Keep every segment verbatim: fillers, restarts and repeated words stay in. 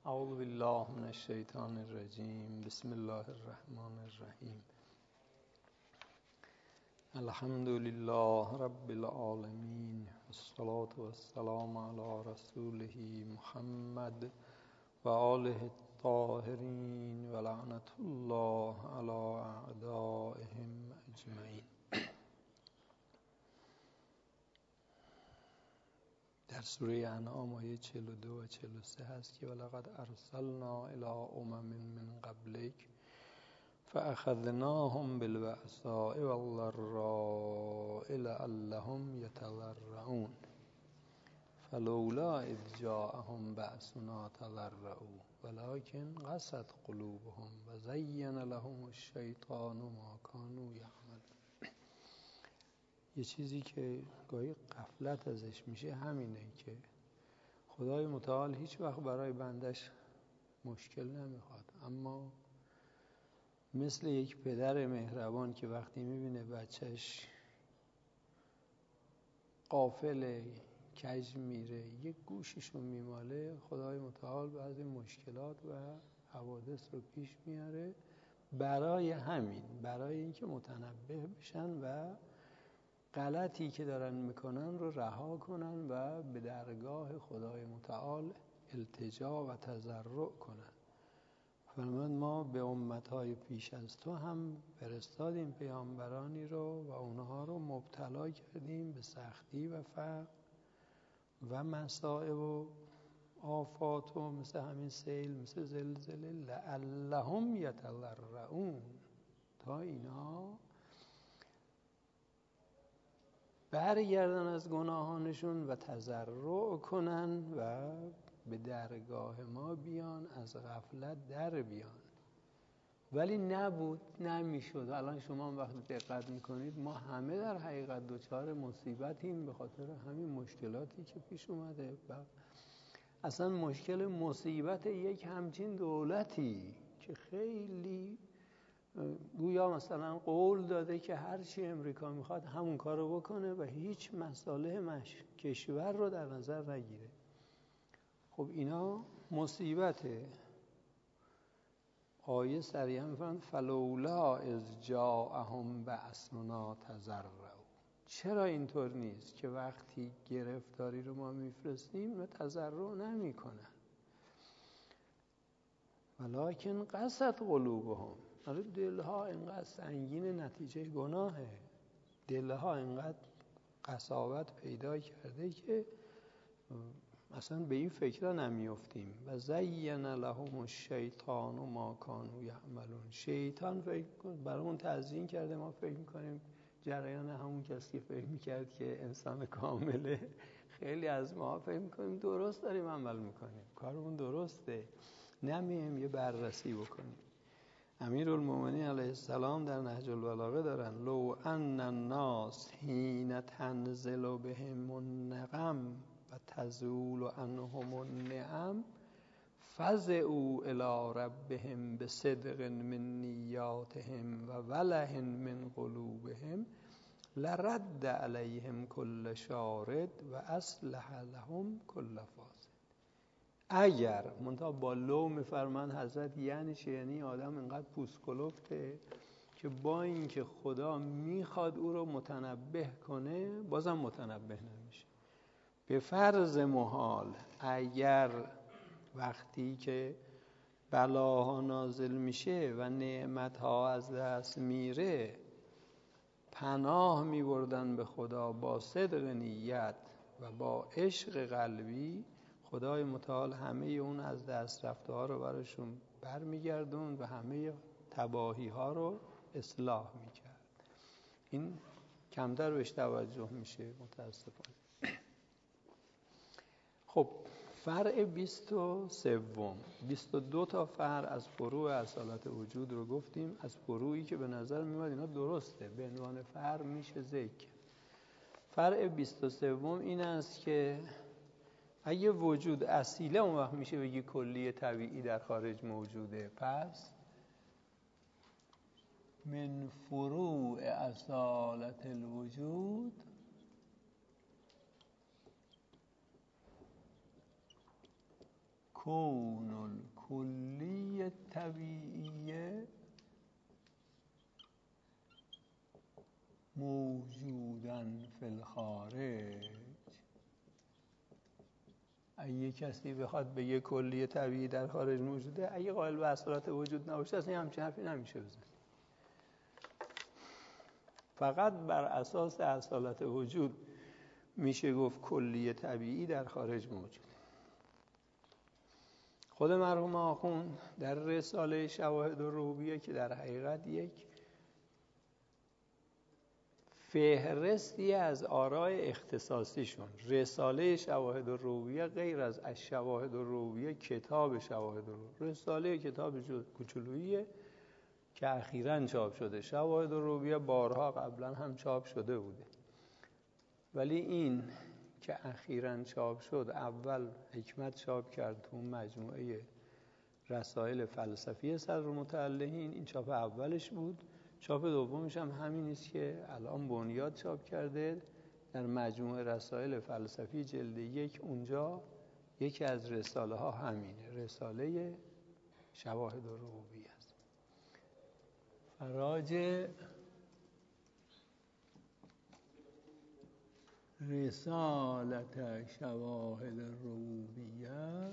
اعوذ بالله من الشیطان الرجیم. بسم الله الرحمن الرحیم. الحمد لله رب العالمین والصلاة والسلام علی رسوله محمد و آله الطاهرین و لعنت الله علی اعدائهم اجمعین. در سوره انعام آیه چهل و دو و چهل و سه هست که ولقد ارسلنا الی امم من قبلک فاخذناهم بالبأساء والضراء لعلهم یتضرعون فلولا اذ جاءهم بأسنا تضرعوا ولكن قست قلوبهم و زین لهم الشیطان ما كانوا یعملون. یه چیزی که گاهی غفلت ازش میشه همینه که خدای متعال هیچ وقت برای بندش مشکل نمیخواد، اما مثل یک پدر مهربان که وقتی میبینه بچهش غافله، کج میره، یک گوششو میماله، خدای متعال بعضی مشکلات و حوادث رو پیش میاره برای همین، برای اینکه متنبه بشن و غلطی که دارن میکنن رو رها کنن و به درگاه خدای متعال التجا و تضرع کنن. فرمان ما به امتهای پیش از تو هم فرستادیم پیامبرانی رو و اونها رو مبتلا کردیم به سختی و فقر و مصائب و آفات و مثل همین سیل، مثل زلزله، لعلهم یتضرعون، تا اینا برگردن از گناهانشون و تضرع کنن و به درگاه ما بیان، از غفلت در بیان. ولی نبود، نمیشد. الان شما وقتی دقت میکنید ما همه در حقیقت دچار مصیبتیم به خاطر همین مشکلاتی که پیش اومده. و اصلا مشکل مصیبت یک همچین دولتی که خیلی گویا مثلا قول داده که هر چی امریکا میخواد همون کارو بکنه و هیچ مصالح مش کشور رو در نظر نگیره. خب اینا مصیبته. آیه صریحا میفرماید فلولا اذ جاءهم بأسنا تضرعوا. چرا اینطور نیست که وقتی گرفتاری رو ما میفرستیم و تضرع نمیکنن؟ ولکن قست قلوبهم. آره دلها اینقدر سنگین نتیجه گناهه، دلها اینقدر قساوت پیدا کرده که اصلا به این فکر نمیافتیم. و زین لهم الشیطان ما کانوا یعملون. شیطان فکر کن برامون تزیین کرده، ما فکر میکنیم جریان همون کسی که فکر میکرد که انسان کامله. خیلی از ما فکر میکنیم درست داریم عمل میکنیم، کارمون درسته، نمیم یه بررسی بکنیم. امیرالمومنین علیه السلام در نهج البلاغه دارن لو ان الناس حین تنزل بهم النقم و تزول عنهم النعم فزعوا الی ربهم بصدق من نیاتهم و وله من قلوبهم لرد علیهم کل شارد و اصلح لهم کل فاسد. اگر منتها با لو میفرمان حضرت، یعنی چه؟ یعنی آدم اینقدر پوست کلفته که با اینکه خدا میخواد او رو متنبه کنه بازم متنبه نمیشه. به فرض محال اگر وقتی که بلاها نازل میشه و نعمتها از دست میره پناه میبردن به خدا با صدق نیت و با عشق قلبی، خدای متعال همه اون از دست رفته ها رو براشون برمیگردون و همه تباهی ها رو اصلاح میکرد. این کمتر بهش توجه میشه متاسفانه. خب فرع بیست و سوم، بیست و دو تا فرع از فروع اصالت وجود رو گفتیم، از فروعی که به نظر میاد اینا درسته به عنوان فرع میشه ذکر. فرع بیست و سوم این است که اگه وجود اصیله اون وقت میشه بگی کلی طبیعی در خارج موجوده. پس من فروع اصالت الوجود کون الکلی طبیعیه موجودن فی الخارج. اگه کسی بخواد بگه کلی طبیعی در خارج موجوده، اگه قائل به اصالت وجود نباشه اصلا همچین حرفی نمیشه بزن. فقط بر اساس اصالت وجود میشه گفت کلی طبیعی در خارج موجوده. خود مرحوم آخوند در رساله شواهد الربوبیه که در حقیقت یک فهرستی از آراء اختصاصیشون، رساله شواهد الربوبیه غیر از الشواهد الربوبیه کتاب شواهد الربوبیه، رساله کتاب کوچولوییه که اخیراً چاپ شده. شواهد الربوبیه بارها قبلا هم چاپ شده بوده، ولی این که اخیراً چاپ شد، اول حکمت چاپ کرد تو مجموعه رسائل فلسفی صدرالمتألهین، این چاپ اولش بود. چاپ دومش هم همین است که الان بنیاد چاپ کرده در مجموعه رسائل فلسفی جلد یک. اونجا یکی از رساله ها همینه، رساله شواهد الربوبیه است. فراج رسالت شواهد الربوبیه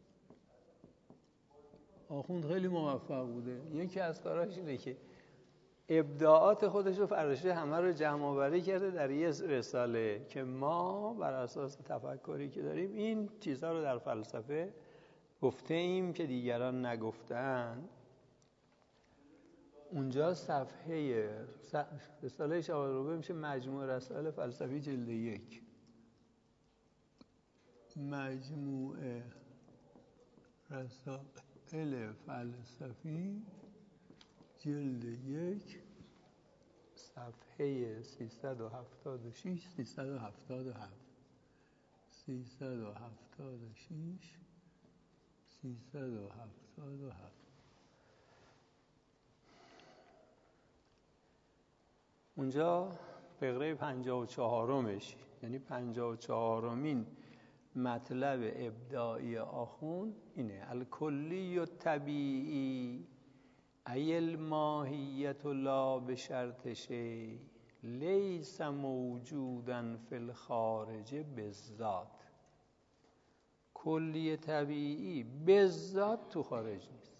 آخوند خیلی موفق بوده. یکی از کاراش اینه که ابداعات خودش رو فراشته همه رو جمع آوری کرده در یه رساله که ما بر اساس تفکری که داریم این چیزها رو در فلسفه گفته ایم که دیگران نگفتن. اونجا صفحه رساله شواهد الربوبیه میشه مجموعه رسائل فلسفی جلد یک. مجموعه رسائل فلسفی جلد یک صفحه سیصد و هفتاد و شش سیصد و هفتاد و هفت سیصد و هفتاد و شش سیصد و هفتاد و هفت. اونجا فقره پنجاه و چهارمش، یعنی پنجاه و چهارمین مطلب ابداعی آخوند اینه: الکلی و طبیعی ای الماهیت لا بشرط شی لیس موجودا فی الخارج بالذات. کلی طبیعی بالذات تو خارج نیست.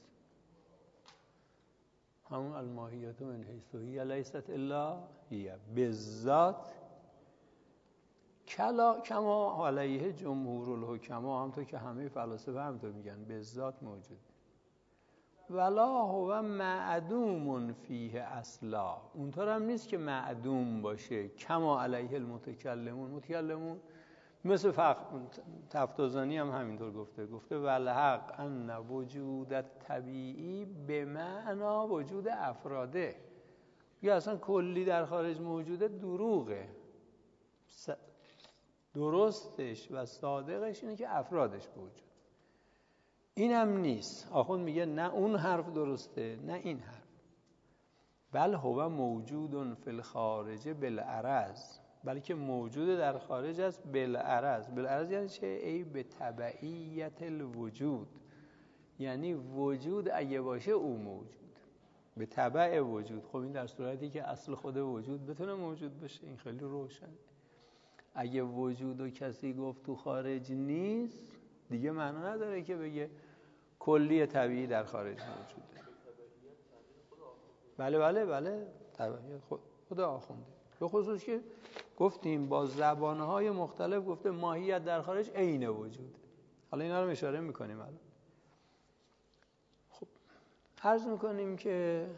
همون الماهیت من حیث هی لیست الا هی بالذات کلا کما علیه جمهور الحکما، همونطور که همه فلاسفه همونطور میگن بالذات موجود. ولا هو معدوم فیه اصلا، اونطور هم نیست که معدوم باشه. کما علیه المتکلمون، متکلمون مثل تفتازانی هم همینطور گفته گفته والحق ان وجود طبیعی به معنا وجود افراده. یا اصلا کلی در خارج موجوده دروغه. درستش و صادقش اینه که افرادش موجود. این هم نیست. آخوند میگه نه اون حرف درسته نه این حرف. بل هو موجود فی الخارج بالعرض، بلکه موجود در خارج است بالعرض. بالعرض یعنی چه؟ ای به تبعیت الوجود، یعنی وجود اگه باشه او موجود به تبع وجود. خب این در صورتی که اصل خود وجود بتونه موجود باشه، این خیلی روشن. اگه وجود و کسی گفت تو خارج نیست، دیگه معنا نداره که بگه کلی طبیعی در خارج موجوده. بله بله بله طبیعیت خود آخونده. به خصوص که گفتیم با زبانهای مختلف گفته ماهیت در خارج عین وجوده. حالا اینا رو اشاره میکنیم الان. خب عرض میکنیم که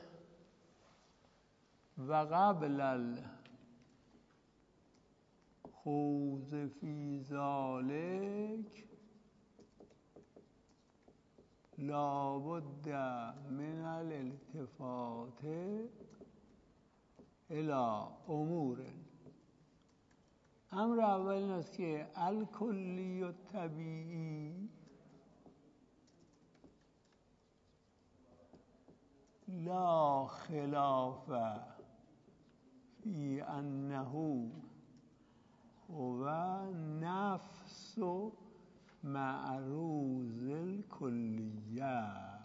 و قبل الخوض فی ذلک لابد من الالتفات الى امور. امر اول این است که الکلی و طبیعی لا خلاف فی انه هو نفس معروض الکلیه.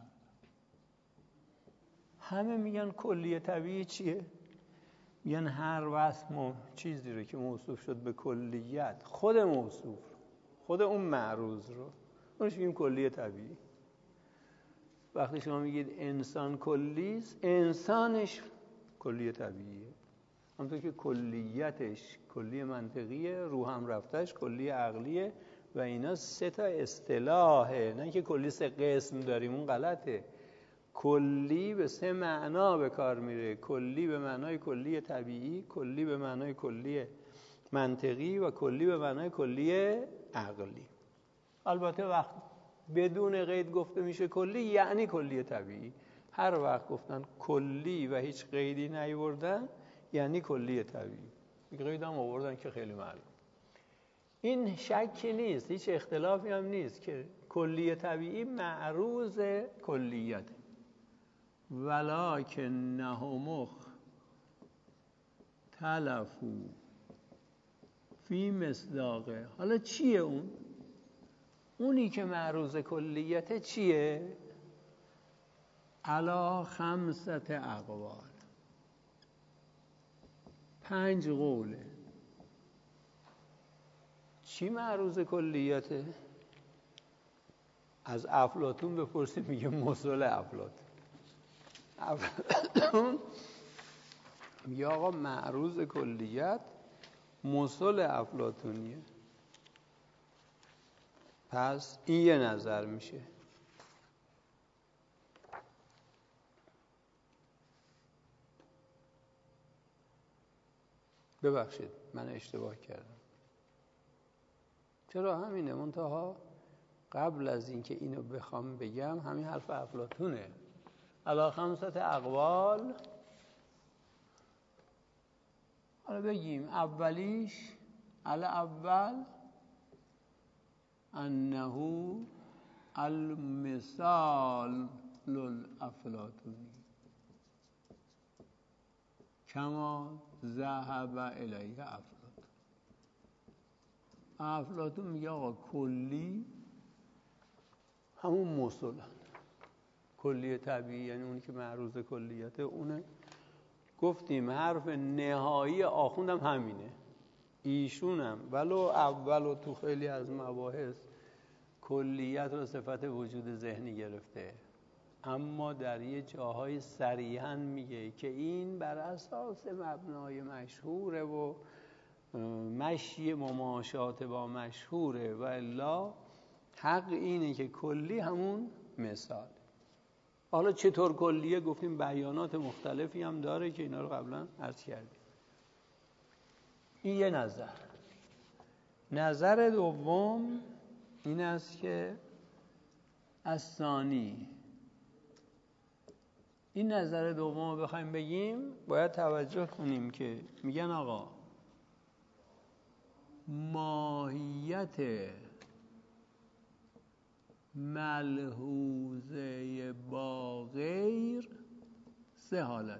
همه میگن کلیه طبیعی چیه؟ میگن هر وصف چیزی رو که موصوف شد به کلیت، خود موصوف خود اون معروض رو اونش میگیم کلیه طبیعی. وقتی شما میگید انسان کلیست، انسانش کلیه طبیعیه، همونطور که کلیتش کلیه منطقیه، روح هم رفتش کلیه عقلیه و اینا سه تا اصطلاحه، نه که کلی سه قسم داریم، اون غلطه. کلی به سه معنا به کار میره، کلی به معنای کلی طبیعی، کلی به معنای کلی منطقی و کلی به معنای کلی عقلی. البته وقت بدون قید گفته میشه کلی یعنی کلی طبیعی. هر وقت گفتن کلی و هیچ قیدی نیاوردن یعنی کلی طبیعی. قید هم آوردن که خیلی معلوم. این شکی نیست، هیچ اختلافی هم نیست که کلی طبیعی معروض کلیت. ولکنهم اختلفوا فی مصداقه. حالا چیه اون؟ اونی که معروض کلیته چیه؟ علی خمسة اقوال، پنج قوله. چی معروض کلیته؟ از افلاطون بپرسیم میگه مصل افلاطون. افلاطون میگه آقا معروض کلیت مصل افلاطونیه. پس این یه نظر میشه. ببخشید من اشتباه کردم. چرا همینه، منتها قبل از اینکه اینو بخوام بگم همین حرف افلاطونه. علی خمسة اقوال. حالا بگیم اولیش، علی اول انه المثال الافلاطونی کما ذهب الیه افلاطون. افلاطون میگه آقا کلی همون مصلن، کلی طبیعی یعنی اونی که معروض کلیته اونه. گفتیم حرف نهایی آخوندم همینه، ایشونم ولو اول و تو خیلی از مباحث کلیت رو صفت وجود ذهنی گرفته، اما در یه جاهای صریحاً میگه که این بر اساس مبنای مشهوره و مشی مماشات با مشهوره و الا حق اینه که کلی همون مثال. حالا چطور کلیه؟ گفتیم بیانات مختلفی هم داره که اینا رو قبلا عرض کردیم. این یه نظر. نظر دوم این است که الثانی، این نظر دوم رو بخوایم بگیم باید توجه کنیم که میگن آقا ماهیت ملحوظه با غیر سه حالت.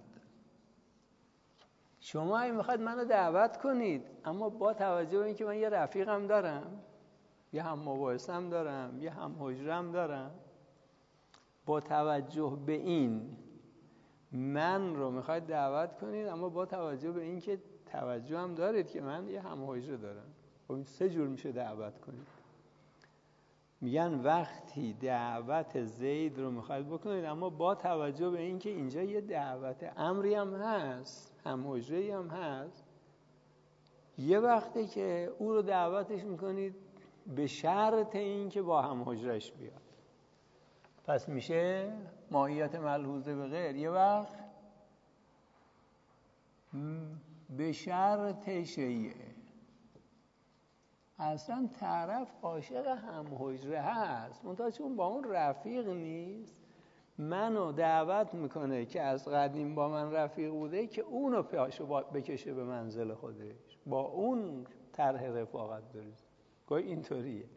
شما اگه میخواید منو دعوت کنید اما با توجه به اینکه من یه رفیقم دارم، یه هم مباحثم دارم، یه هم حجرم دارم، با توجه به این من رو میخواید دعوت کنید اما با توجه به این که توجه هم دارید که من یه هم حجره دارم. خب این سه جور میشه دعوت کنید. میگن وقتی دعوت زید رو میخواید بکنید اما با توجه به این که اینجا یه دعوت امری هم هست، هم حجره‌ای هم هست، یه وقتی که او رو دعوتش میکنید به شرط این که با هم حجرش بیاد، پس میشه ماهیت ملحوظه به غیر. یه وقت به شرط شیعه، اصلا طرف عاشق هم حجره هست منتها چون با اون رفیق نیست منو دعوت میکنه که از قدیم با من رفیق بوده که اونو پاشو بکشه به منزل خودش، با اون طرح رفاقت دارید. گویا اینطوریه،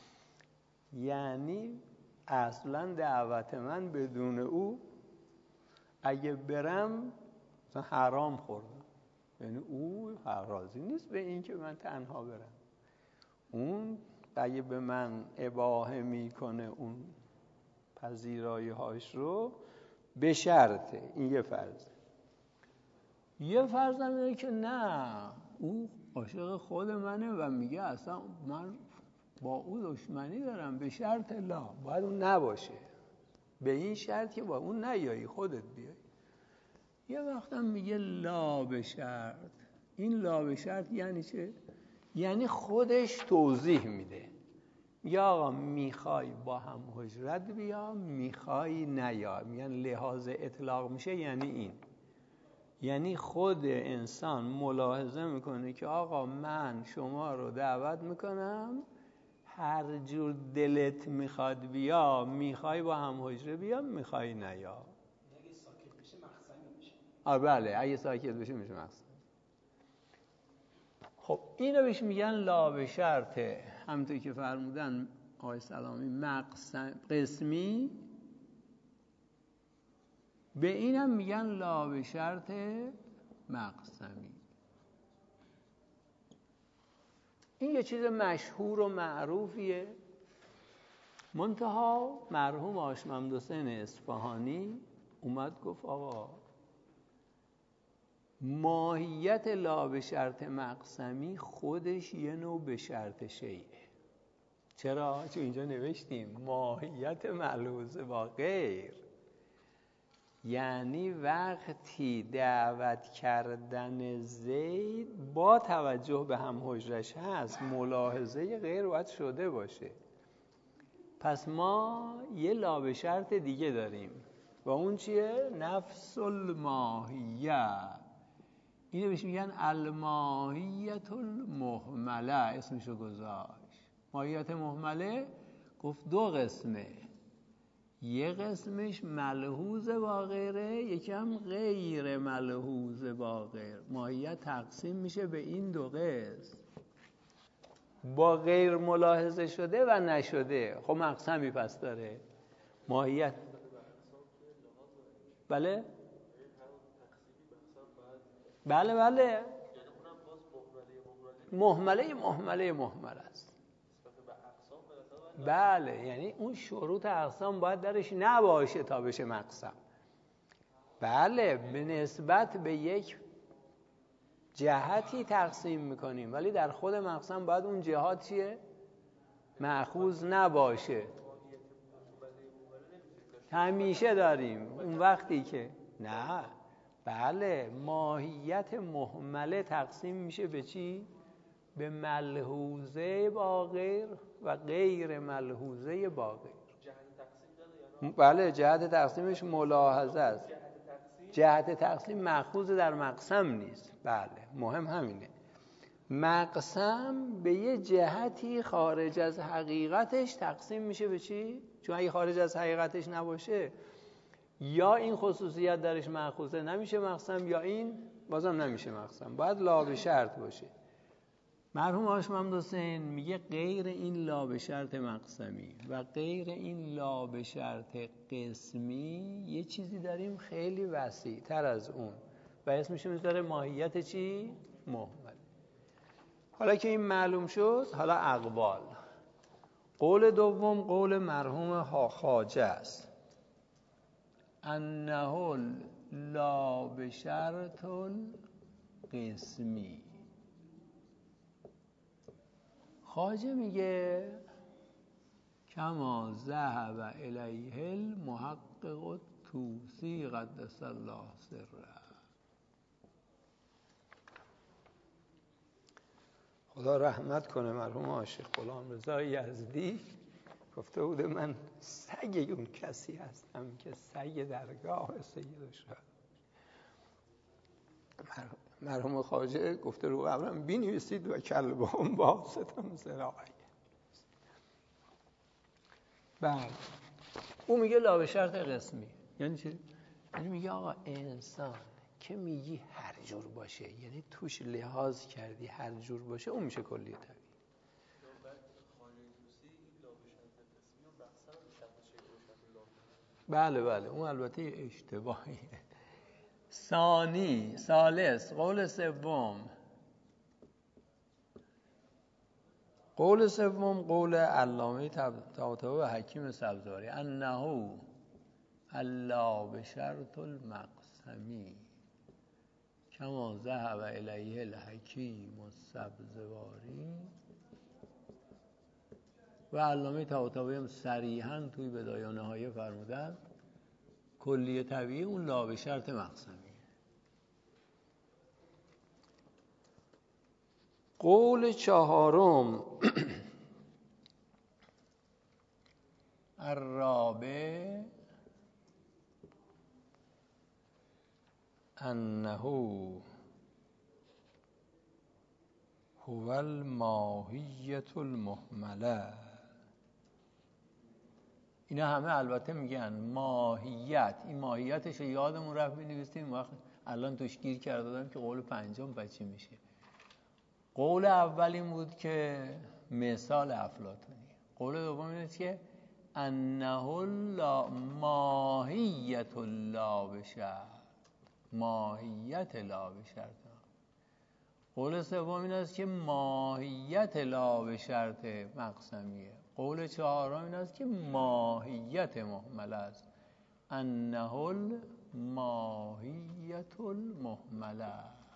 یعنی اصلا دعوت من بدون او اگه برم مثلا حرام خوردم، یعنی او راضی نیست به این که من تنها برم، اون اگه به من اباحه میکنه اون پذیرایی هاش رو، به شرطه. این یه فرض. یه فرض هم اینه که نه، او عاشق خود منه و میگه اصلا من با او دشمنی دارم، به شرط لا، باید اون نباشه، به این شرط که با اون نیایی، خودت بیای. یه وقتم میگه لا به شرط. این لا به شرط یعنی چه؟ یعنی خودش توضیح میده، یا آقا میخوای با هم هجرت بیا، میخوای نیا. میگن لحاظ اطلاق میشه یعنی این، یعنی خود انسان ملاحظه میکنه که آقا من شما رو دعوت میکنم، هر جور دلت میخواد بیا، میخوای با هم هجره بیا، میخوای نیا. اگه ساکت بشه مقسمی میشه. آه بله، اگه ساکت بشه میشه مقسم. خب اینو بهش میگن لا به شرطه. همونطور که فرمودن آقای سلامی، مقسم قسمی. به اینم میگن لا به شرط مقسمی. این یه چیز مشهور و معروفیه. منتها مرحوم هاشم حسین اصفهانی اومد گفت آقا ماهیت لا به شرط مقسمی خودش یه نوع به شرط شیئه. چرا؟ چون اینجا نوشتیم ماهیت ملحوظه با غیر، یعنی وقتی دعوت کردن زید با توجه به هم حجرش هست، ملاحظه غیر باید شده باشه. پس ما یه لا به شرط دیگه داریم و اون چیه؟ نفس الماهیه. اینو بهش میگن الماهیت المهمله، اسمشو گذاشت. ماهیت مهمله گفت دو قسمه، یه قسمش ملحوظ با غیره، یکم غیر ملحوظ با غیر. ماهیت تقسیم میشه به این دو قسم، با غیر ملاحظه شده و نشده. خب مقسمی پس داره ماهیت. بله بله بله مهمله مهمله مهمله است. بله، یعنی اون شروط اقسام باید درش نباشه تا بشه مقسم. بله، به نسبت به یک جهتی تقسیم میکنیم، ولی در خود مقسم باید اون جهات چیه؟ مأخوذ نباشه. همیشه داریم اون وقتی که نه. بله، ماهیت مهمله تقسیم میشه به چی؟ به ملحوظه با غیر و غیر ملحوظه با غیر. جهت تقسیم داره یا نه؟ بله، جهت تقسیمش ملاحظه است. جهت تقسیم مأخوذ در مقسم نیست. بله، مهم همینه. مقسم به یه جهتی خارج از حقیقتش تقسیم میشه به چی؟ چون اگه خارج از حقیقتش نباشه، یا این خصوصیت درش مأخوذه نمیشه مقسم، یا این بازم نمیشه مقسم. باید لا به شرط باشه. مرحوم هاشم حسین میگه غیر این لا به شرط مقسمی و غیر این لا به شرط قسمی یه چیزی داریم خیلی وسیع تر از اون و اسمش میذاره ماهیت چی؟ مهمل. حالا که این معلوم شد، حالا اقوال. قول دوم قول مرحوم خواجه است، انه لا به شرط قسمی. خواجه میگه کما ذهب الیه المحقق طوسی قدس الله سره. خدا رحمت کنه مرحوم عاشق غلام رضا یزدی، گفته بوده من سگ اون کسی هستم که سگ درگاه سید شد. مرحوم خواجه گفته رو قبرم بنویسید و کلبهم باسطم ذراعی. بله، او میگه لا به شرط قسمی. یعنی چی؟ یعنی میگه آقا انسان که میگی هر جور باشه، یعنی توش لحاظ کردی هر جور باشه، اون میشه کلی طبیعی. بله بله، اون البته اشتباهیه. ثانی ثالث قول سوم قول سوم قول علامه طباطبایی و حکیم سبزواری، انه الا بشرط المقسمی کما ذهب الیه الحکیم السبزواری. و علامه طباطبایی هم صریحاً توی بدایه و نهایه فرمودن کلیه طبیعی اون لا به شرط مقسمی. قول چهارم الرابع انه هو الماهیت المهمله. اینا همه البته میگن ماهیت، این ماهیتش یادمون رفت بنویسیم، وقت الان توش گیر کرده دادم که قول پنجم بچی میشه. قول اول این بود که مثال افلاطونی. قول دوم این است که انه لا ماهیت لا بشر، ماهیت لا بشر. قول سوم این است که ماهیت لا به شرط مقسمیه. قول چهارم این است که ماهیت مهمله است، انه الماهیت المهمله.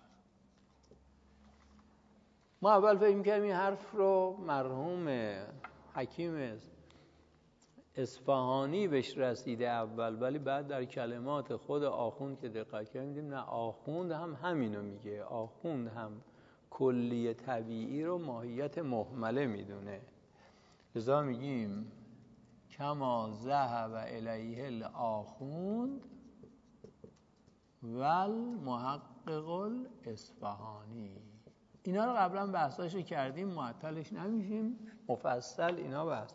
ما اول فکر کردیم این حرف رو مرحوم حکیم اصفهانی بهش رسیده اول، ولی بعد در کلمات خود آخوند که دقت کردیم دیدیم نه، آخوند هم همینو میگه. آخوند هم کلی طبیعی رو ماهیت مهمله میدونه. لذا میگیم کما ذهب الیه الاخوند والمحقق الاصفهانی. اینا رو قبلا بحثاشو کردیم، معطلش نمیشیم، مفصل اینا بحث.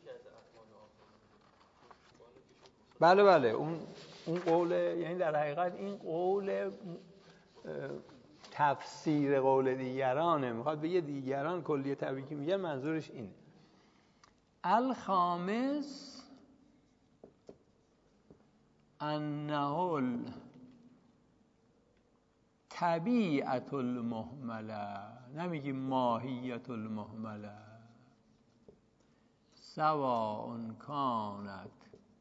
بله بله اون اون قول، یعنی در حقیقت این قول تفسیر قول دیگرانه، میخواد بگه دیگران کلیه طبیعی که میگن منظورش اینه. الخامس انه طبیعت المهمله، نمیگی ماهیت المهمله، سواء کانت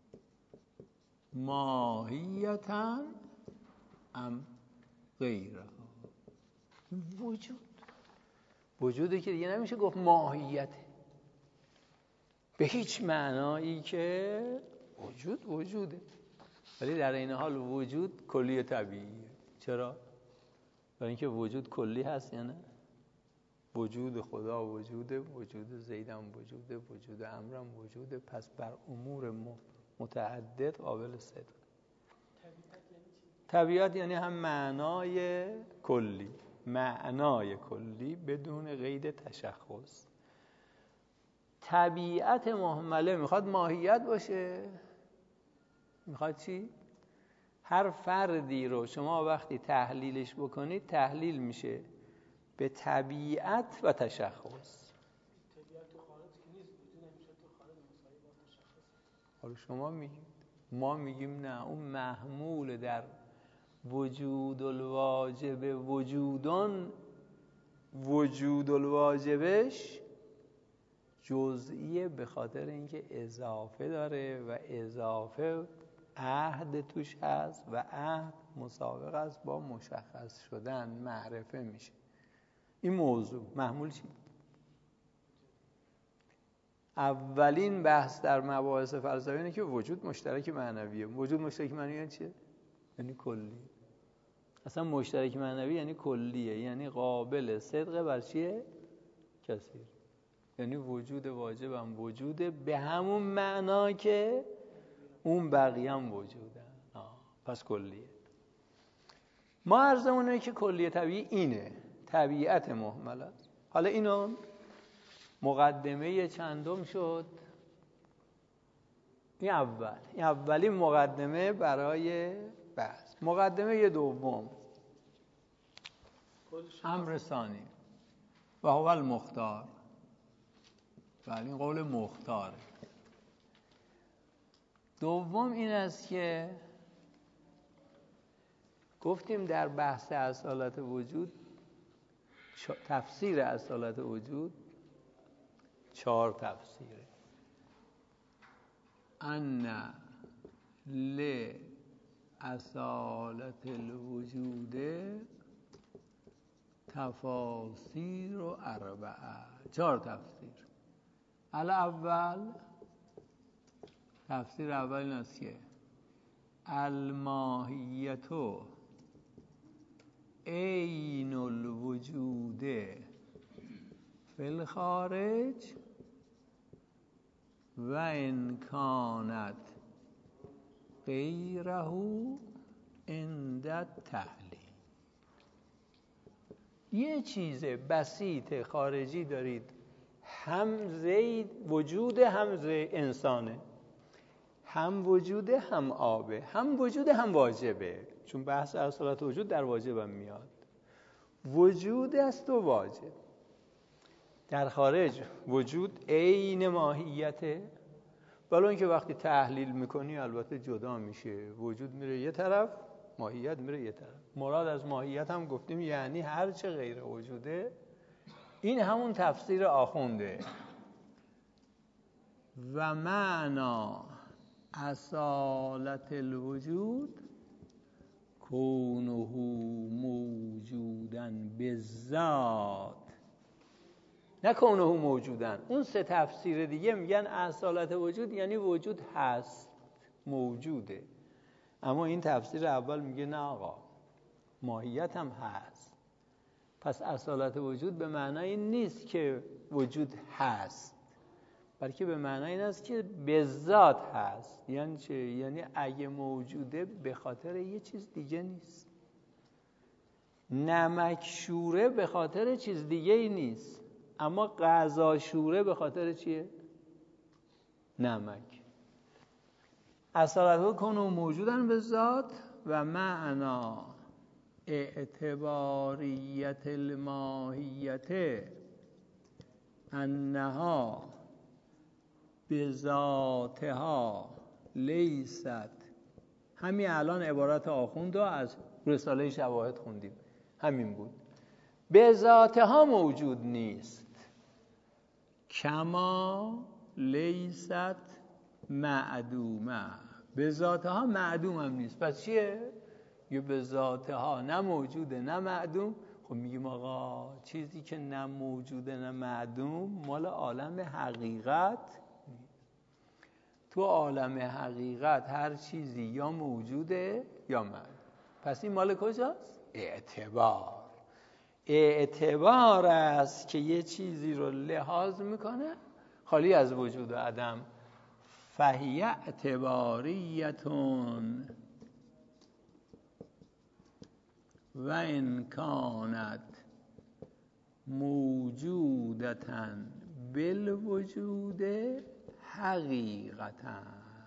ماهیتا ام غیره. وجود وجودی که دیگه نمیشه گفت ماهیته به هیچ معنایی، که وجود وجوده، ولی در این حال وجود کلی طبیعیه. چرا؟ برای اینکه وجود کلی هست یا نه؟ وجود خدا وجوده، وجود زیدم وجوده، وجود امرم وجوده، پس بر امور متعدد قابل صدق. طبیعت یعنی هم معنای کلی، معنای کلی بدون قید تشخص. طبیعت مهمله میخواد ماهیت باشه، میخواد چی؟ هر فردی رو شما وقتی تحلیلش بکنید تحلیل میشه به طبیعت و تشخص. طبیعت تو خارج که نیست، وجود نمیشه تو خارج مساوی با تشخص. حالا شما میگید، ما میگیم نه، اون محمول در وجود الواجب وجودان، وجود الواجبش جزئیه به خاطر اینکه اضافه داره و اضافه عهد توش هست و عهد مسابق است با مشخص شدن، معرفه میشه. این موضوع محمول چی؟ اولین بحث در مباحث فلسفی اینه که وجود مشترک معنویه. وجود مشترک معنوی یعنی چیه؟ یعنی کلی. اصلا مشترک معنوی یعنی کلیه، یعنی قابل صدق بر چیه؟ کثیر. یعنی وجود واجبم وجوده به همون معنا که اون بقیه هم وجودن. آه. پس کلیه. ما عرضمون اینه که کلیه طبیعی اینه، طبیعت مهمل است. حالا اینو مقدمه چندم شد؟ این اول، این اولین مقدمه برای بحث. مقدمه دوم امر ثانی و هو المختار. بله این قول مختاره. دوم این است که گفتیم در بحث اصالت وجود، تفسیر اصالت وجود چهار تفسیره. ان ل اصالت الوجود تفاسیر و اربعه، چهار تفسیر. الاول، تفسیر اول این است که الماهیت عین الوجود فی الخارج و ان کانت غیره عند التعلیل. یه چیز بسیط خارجی دارید، هم زید وجود هم زید انسانه، هم وجود هم آبه، هم وجود هم واجبه، چون بحث اصالت وجود در واجبم میاد. وجود است و واجب. در خارج وجود عین ماهیته، ولی اینکه وقتی تحلیل میکنی البته جدا میشه، وجود میره یه طرف، ماهیت میره یه طرف. مراد از ماهیت هم گفتیم یعنی هر چه غیر وجوده. این همون تفسیر آخونده. و معنا اصالت الوجود کونه موجودن بالذات، نه کونه موجودن. اون سه تفسیر دیگه میگن اصالت وجود یعنی وجود هست، موجوده. اما این تفسیر اول میگه نه آقا، ماهیت هم هست. پس اصالت وجود به معنای این نیست که وجود هست، بلکه به معنای این است که به ذات هست. یعنی چه؟ یعنی اگه موجوده به خاطر یه چیز دیگه نیست. نمک شوره به خاطر چیز دیگه ای نیست، اما غذا شوره به خاطر چیه؟ نمک. اصالت کنون موجودن به ذات و معنا اعتباریت الماهیت انها به ذاتها لیست. همین الان عبارت آخوند رو از رساله شواهد خوندیم، همین بود. به ذاتها موجود نیست، کما لیست معدومه. به ذاتها معدوم هم نیست. پس چیه؟ یه به ذاتها نه موجوده نه معدوم. خب میگیم آقا چیزی که نه موجوده نه معدوم مال عالم حقیقت. تو عالم حقیقت هر چیزی یا موجوده یا معدوم. پس این مال کجاست؟ اعتبار. اعتبار است که یه چیزی رو لحاظ میکنه خالی از وجود و عدم. فهی اعتباریتون و ان کانت موجودتاً بالوجود حقیقتاً.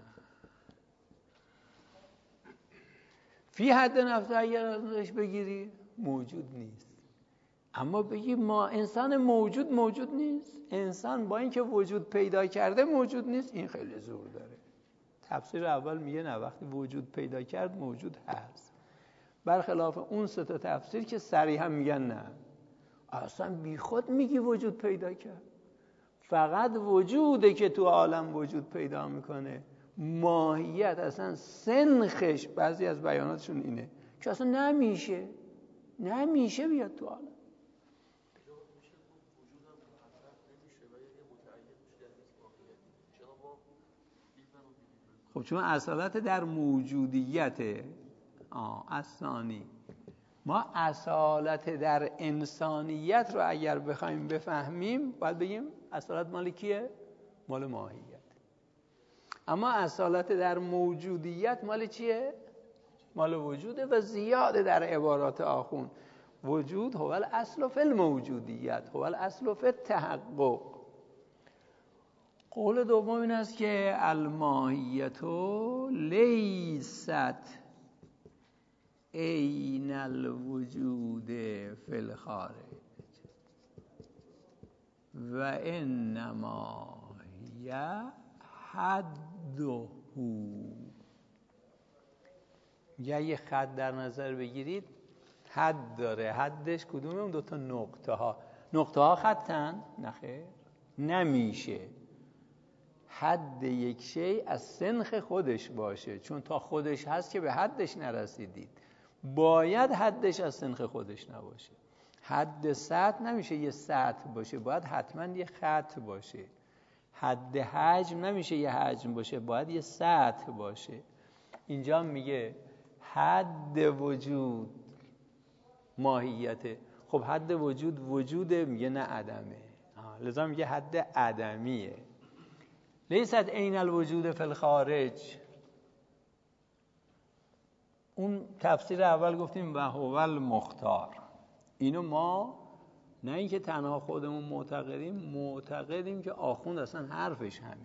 فی حد نفس اگر ازش بگیری موجود نیست. اما بگی ما انسان موجود موجود نیست، انسان با اینکه وجود پیدا کرده موجود نیست، این خیلی زور داره. تفسیر اول میگه نه، وقتی وجود پیدا کرد موجود هست. برخلاف اون سه تا تفسیر که صریحا میگن نه، اصلا بی خود میگی وجود پیدا کرد. فقط وجوده که تو عالم وجود پیدا میکنه. ماهیت اصلا سنخش، بعضی از بیاناتشون اینه که اصلا نمیشه نمیشه بیاد تو عالم. خب چون اصالت در موجودیته. آه اصانی ما اصالت در انسانیت رو اگر بخوایم بفهمیم باید بگیم اصالت مال کیه؟ مال ماهیت. اما اصالت در موجودیت مال چیه؟ مال وجوده و زیاده در عبارات آخون. وجود هو الاصل فی الموجودیت، هو الاصل فی التحقق. قول دوم این است که الماهیت لیست عین الوجود فی الخارج و انما هی حده. یا یه خط در نظر بگیرید، حد داره. حدش کدومه؟ اون دوتا نقطه ها. نقطه ها خطن؟ نخیر. نمیشه حد یک شی از سنخ خودش باشه، چون تا خودش هست که به حدش نرسیدید. باید حدش از سنخ خودش نباشه. حد سطح نمیشه یه سطح باشه، باید حتما یه خط باشه. حد حجم نمیشه یه حجم باشه، باید یه سطح باشه. اینجا میگه حد وجود ماهیته. خب حد وجود وجوده، میگه نه عدمه. لذا میگه حد عدمیه. لیست عین الوجود فی الخارج. اون تفسیر اول گفتیم و هو المختار. اینو ما نه اینکه تنها خودمون معتقدیم، معتقدیم که آخوند اصلا حرفش همینه.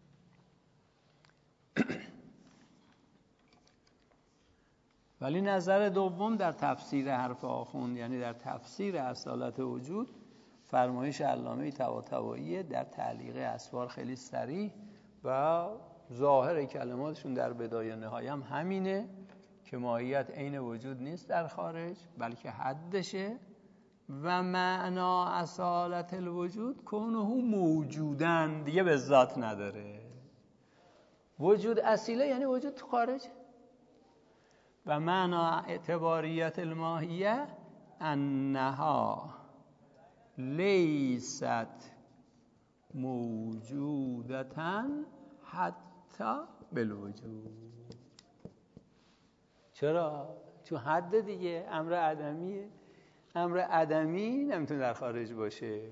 ولی نظر دوم در تفسیر حرف آخوند، یعنی در تفسیر اصالت وجود، فرمایش علامه طباطبایی در تعلیق اسوار خیلی صریح و ظاهر کلماتشون در بدایه نهایه هم همینه که ماهیت عین وجود نیست در خارج، بلکه حدشه. و معنا اصالت الوجود کونه موجودن، دیگه به ذات نداره. وجود اصیله یعنی وجود تو خارج. و معنا اعتباریت الماهیه انها لیست موجودتن حتی بالوجود. چرا؟ چون حد دیگه امر عدمیه. امر عدمی نمیتونه در خارج باشه.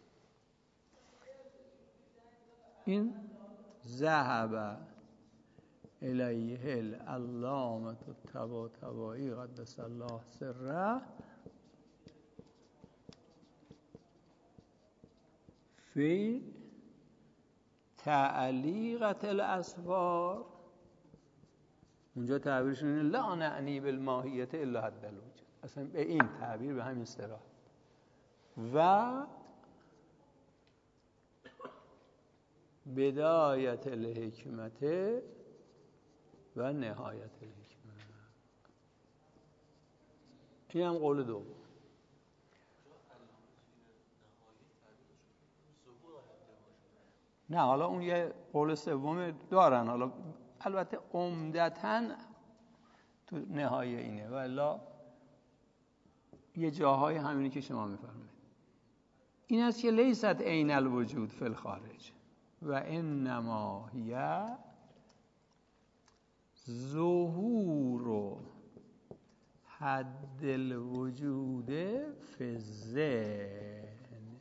این ذهب الیه العلامة الطباطبایی قدس الله سره فی تعلیقة الاسفار. اونجا تعبیرشون اینه لا نعنی بالماهیت الا حد الوجود. اصلا به این تعبیر به همین صراحت. و بدایت الحکمت و نهایت الحکمت. این هم قول دوم. نه حالا اون یه قول سوم دارن، حالا البته عمدتاً تو نهایه اینه، والا یه جاهای همینی که شما میفرمایید. این است که لیست عین الوجود فی الخارج و انما هی ظهور حد الوجود فی الذهن.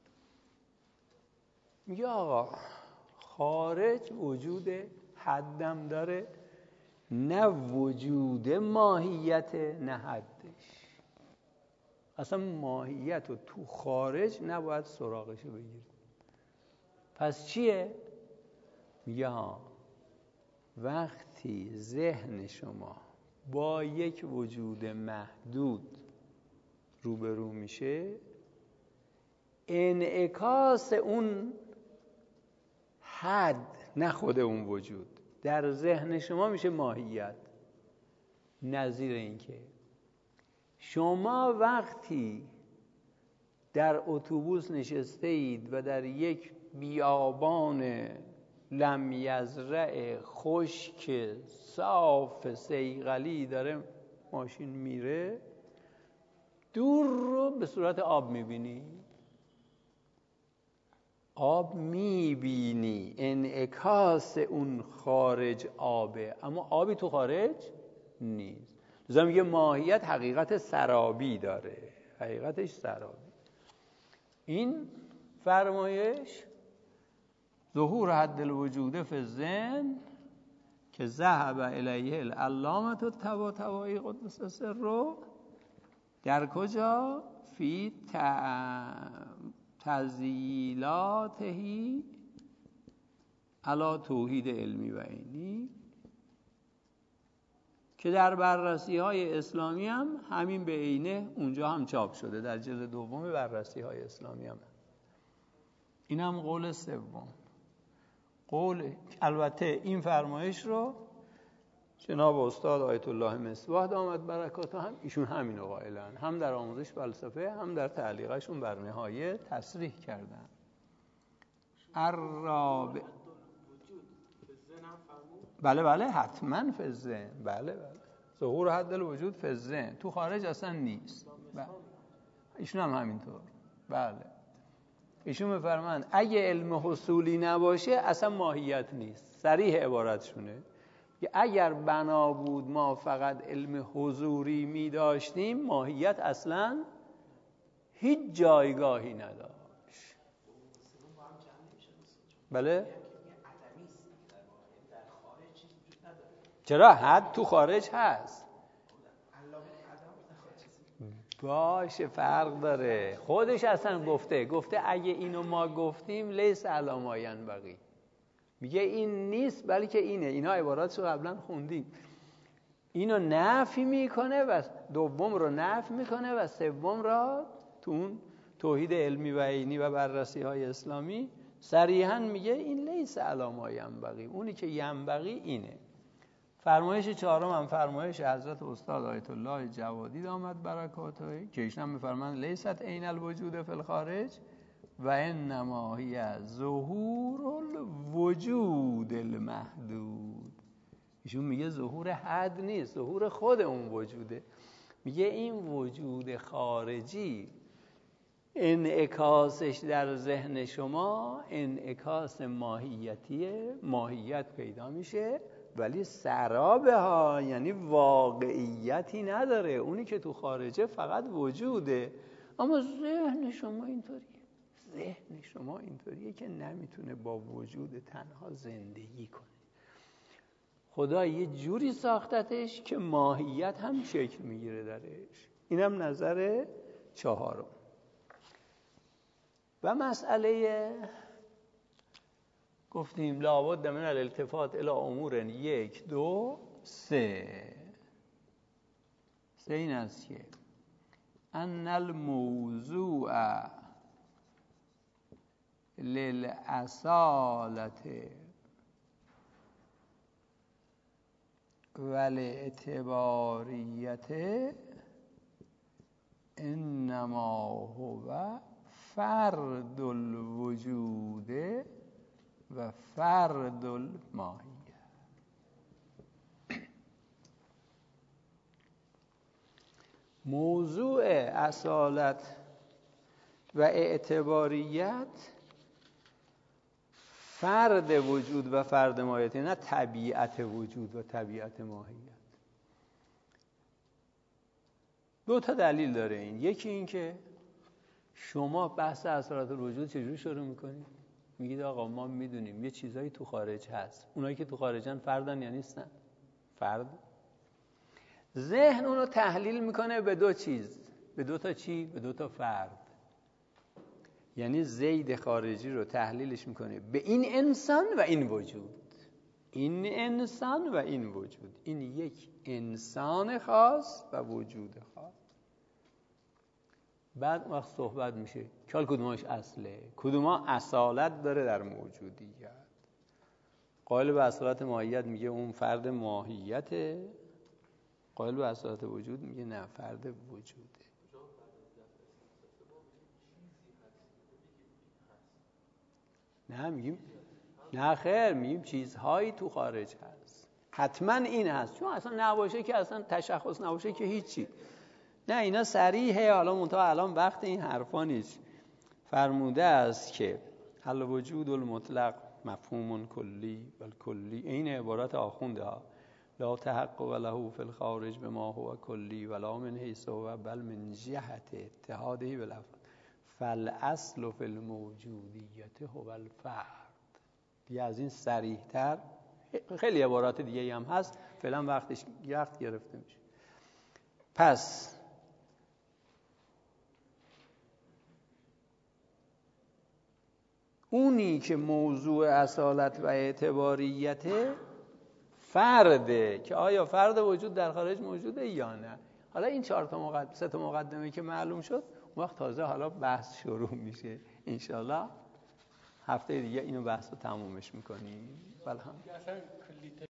میگه آقا خارج وجود حدم داره، نه وجود ماهیت نه حدش. اصلا ماهیت رو تو خارج نباید سراغشو بگیریم. پس چیه؟ میگه ها وقتی ذهن شما با یک وجود محدود روبرو میشه، انعکاس اون حد نه خود اون وجود در ذهن شما میشه ماهیت. نظیر این که شما وقتی در اتوبوس نشسته اید و در یک بیابان لم یزرع خشک صاف صیقلی داره ماشین میره، دور رو به صورت آب میبینی، آب میبینی، انعکاس اون خارج آبه، اما آبی تو خارج نیست. لذا میگه ماهیت حقیقت سرابی داره، حقیقتش سرابی. این فرمایش ظهور حد الوجود فی الذهن که ذهب الیه العلامة الطباطبایی قدس سره در کجا؟ فی تزییلاته علی توحید علمی و عینی، که در بررسی های اسلامی هم همین به عینه اونجا هم چاپ شده، در جلد دوم بررسی های اسلامی هم. این هم قول سوم. قول البته این فرمایش رو جناب استاد آیت الله مصباح دامت برکاته هم ایشون همین رو قائلن، هم در آموزش فلسفه هم در تعلیقشون بر نهایه تصریح کردن. الرابع بله بله حتما فی الذهن، بله بله ظهور حد الوجود فی الذهن، تو خارج اصلا نیست. بله ایشون هم همینطور. بله ایشون میفرمایند اگه علم حصولی نباشه اصلا ماهیت نیست. صریح عبارتشونه که اگر بنا بود ما فقط علم حضوری می داشتیم ماهیت اصلا هیچ جایگاهی نداشت. بله چرا حد تو خارج هست؟ باشه فرق داره. خودش اصلا گفته گفته اگه اینو ما گفتیم لیس علی ما ینبغی، میگه این نیست بلکه اینه. اینا عباراتشو قبلا خوندیم. اینو نفی میکنه و دوم رو نفی میکنه و سوم را تو اون توحید علمی و عینی و بررسی های اسلامی صریحاً میگه این لیس علی ما ینبغی، اونی که ینبغی اینه. فرمایش چهارم هم فرمایش حضرت استاد آیت الله جوادی دامت برکاته که ایشون میفرمایند لیست عین الوجود فی الخارج و انما هی ظهور الوجود المحدود. ایشون میگه ظهور حد نیست، ظهور خود اون وجوده. میگه این وجود خارجی انعکاسش در ذهن شما انعکاس ماهیتیه، ماهیت پیدا میشه ولی سرابه ها، یعنی واقعیتی نداره. اونی که تو خارجه فقط وجوده. اما ذهن شما اینطوریه، ذهن شما اینطوریه که نمیتونه با وجود تنها زندگی کنه. خدا یه جوری ساختتش که ماهیت هم شکل میگیره درش. اینم نظر چهارم. و مسئله گفتیم لابد من الالتفات الی امور یک دو سه. سه این است که ان الموضوع للاصالت والاعتباریت انما هو فرد الوجود و فرد الماهیه. موضوع اصالت و اعتباریت فرد وجود و فرد ماهیت، نه طبیعت وجود و طبیعت ماهیت. دو تا دلیل داره این. یکی این که شما بحث اصالت الوجود چجوری شروع میکنید؟ میگید آقا ما میدونیم یه چیزایی تو خارج هست، اونایی که تو خارجن فردن یا نیستن؟ فرد. ذهن اونو تحلیل میکنه به دو چیز، به دو تا چی؟ به دو تا فرد. یعنی زید خارجی رو تحلیلش میکنه به این انسان و این وجود. این انسان و این وجود، این یک انسان خاص و وجود خاص. بعد وقت صحبت میشه که کدوماش اصله، کدوما اصالت داره در موجودیت. قائل به اصالت ماهیت میگه اون فرد ماهیته، قائل به اصالت وجود میگه نه فرد وجوده. نه میگیم نه خیر، میگیم چیزهایی تو خارج هست، حتما این هست، چون اصلا نباشه که اصلا تشخص نباشه که هیچی. نه اینا صریحه. حالا منتها الان وقت این حرفا نیست. فرموده است که حل وجود المطلق مفهوم کلی بل کلی، این عبارت آخونده ها، لا تحقق له فی الخارج بما هو کلی ولا من حیث هو بل من جهت اتحاده بالافراد فالاصل فی الموجودیت هو الفرد. دیگه از این صریح تر خیلی عبارات دیگه هم هست، فعلا وقتش وقت گرفته میشه. پس اونی که موضوع اصالت و اعتباریت فرده که آیا فرد وجود در خارج موجوده یا نه. حالا این چهار تا مقدمه، سه تا مقدمه که معلوم شد، اون وقت تازه حالا بحث شروع میشه. انشالله هفته دیگه اینو بحث رو تمومش میکنیم. بله هم